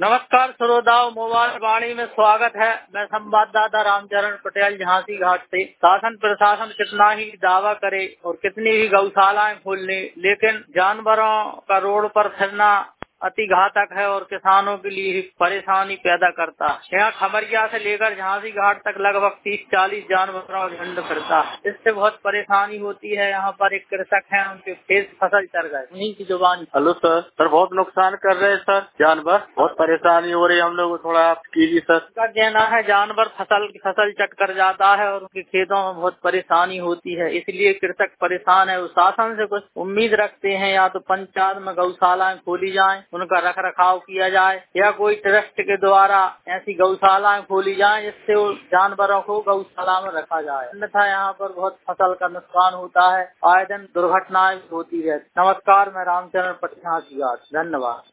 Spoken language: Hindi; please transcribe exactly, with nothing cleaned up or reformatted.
नमस्कार श्रोताओं, मोबाइल वाणी में स्वागत है। मैं संवाददाता रामचरण पटेल झांसी घाट से। शासन प्रशासन कितना ही दावा करे और कितनी ही गौशालाएं खोल ले, लेकिन जानवरों का रोड पर फिरना अति घातक है और किसानों के लिए परेशानी पैदा करता है। यहाँ खमरिया से लेकर झांसी घाट तक लगभग तीस चालीस जानवरों का झुंड फिरता है। इससे बहुत परेशानी होती है। यहाँ पर एक कृषक है, उनके खेत फसल चढ़ गए। उन्हीं की जुबान। हेलो सर सर बहुत नुकसान कर रहे हैं सर, जानवर बहुत परेशानी हो रही है हम लोग को, थोड़ा आप कीजिए सर। उनका कहना है जानवर फसल फसल चट कर जाता है और उनके खेतों में बहुत परेशानी होती है, इसलिए कृषक परेशान है। वो शासन से कुछ उम्मीद रखते हैं, या तो पंचायत में गौशालाएं खोली जाएं, उनका रख रखाव किया जाए, या कोई ट्रस्ट के द्वारा ऐसी गौशालाएं खोली जाएं जिससे जानवरों को गौशाला में रखा जाए। अन्यथा यहाँ पर बहुत फसल का नुकसान होता है, आए दिन दुर्घटनाएं होती है। नमस्कार, मैं रामचरण पटेल, धन्यवाद।